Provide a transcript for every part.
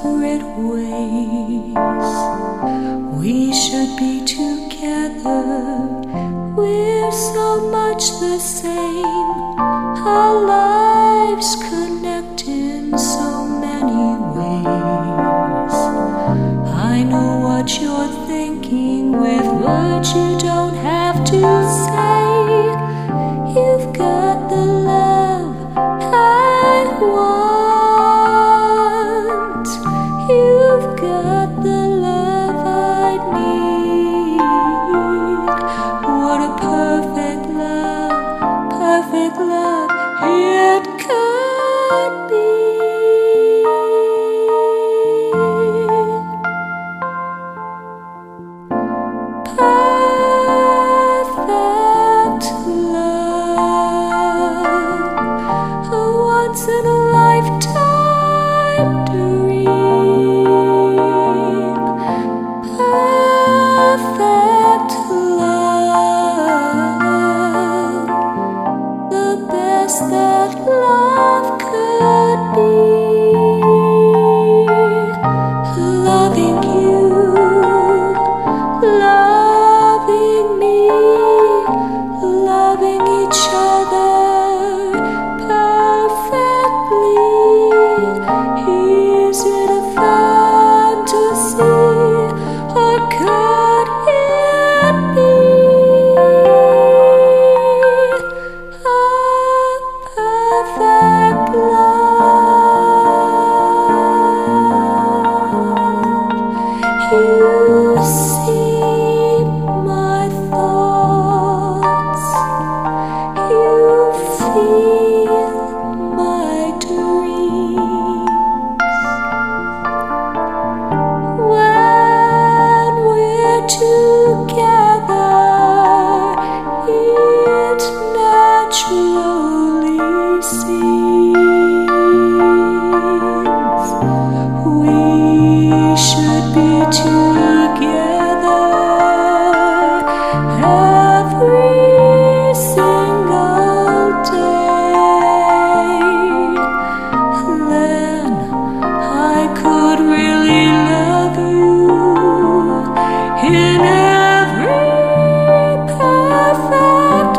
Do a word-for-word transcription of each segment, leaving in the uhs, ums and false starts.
separate ways. We should be together. We're so much the same. Our lives connect in so many ways. I know what you're thinking. With words you don't have to say. You've got the love I want. You've got the love I need. What a perfect love, perfect love it could be. Perfect love, a once in a lifetime dream. Perfect love, the best that love could be. Loving you, loving me, loving each other perfectly. Is it a fantasy, or could it be a perfect love? You see my thoughts, you feel my dreams. When we're together, it naturally seems we should be together every single day. Then I could really love you in every perfect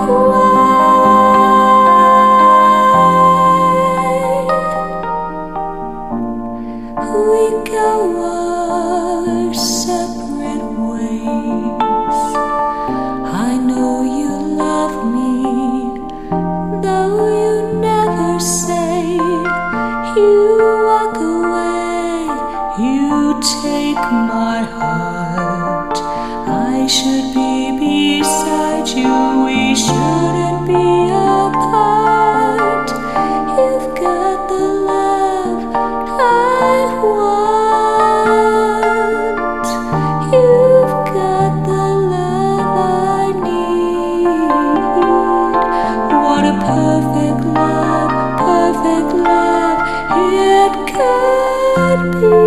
way. We go our separate ways. I know you love me, though you never say. You walk away, you take my heart. I should be beside you, we shouldn't be apart. You've got the love I want. You've got the love I need. What a perfect love, perfect love it could be.